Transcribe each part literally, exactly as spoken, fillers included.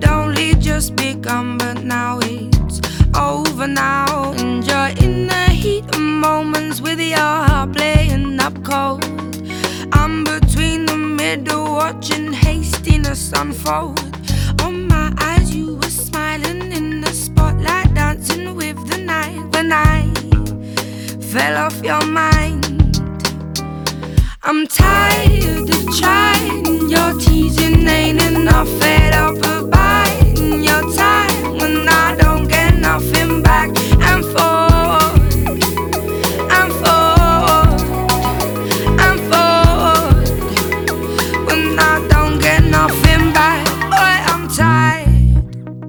had only just begun, but now it's over now. And you're in the heat of moments with your heart playing up cold. I'm between the middle, watching hastiness unfold. On my eyes you were smiling in the spotlight, dancing with the night. When I fell off your mind, I'm tired of trying. Your teasing ain't enough, fed up of biding your time when I don't get nothing back. And forward, and forward, and forward, when I don't get nothing back. Boy, I'm tired.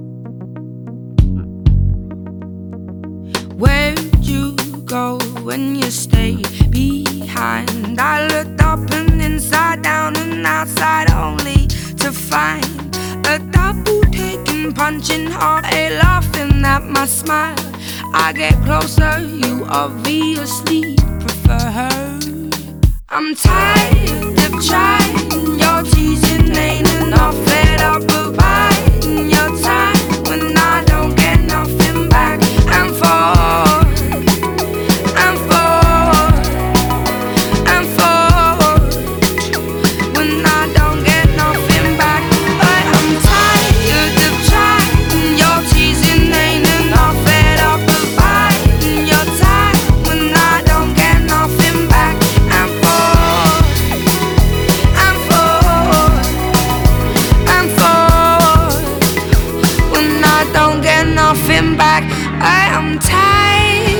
Where'd you go when you stayed behind? I looked up and inside, down and outside, only to find a double taking, punching hard, a laughing at my smile. I get closer, you obviously prefer her. I'm tired of trying. Your teasing ain't enough, fed up of biding your time when I don't get nothing back. And forward, and forward, and forward, when I don't get nothing back. But I'm tired of trying. Your teasing ain't enough, fed up of biding your time when I don't get nothing back. And forward, and forward, and forward, when I don't get nothing back. I am tired.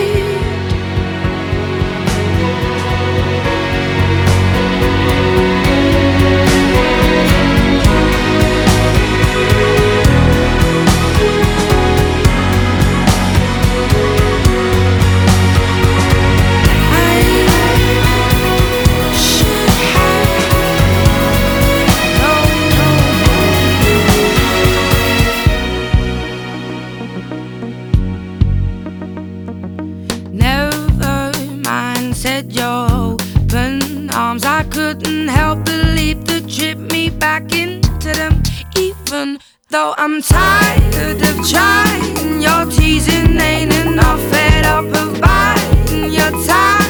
Said your open arms, I couldn't help but leap to trip me back into them. Even though I'm tired of trying, your teasing ain't enough, fed up of biding your time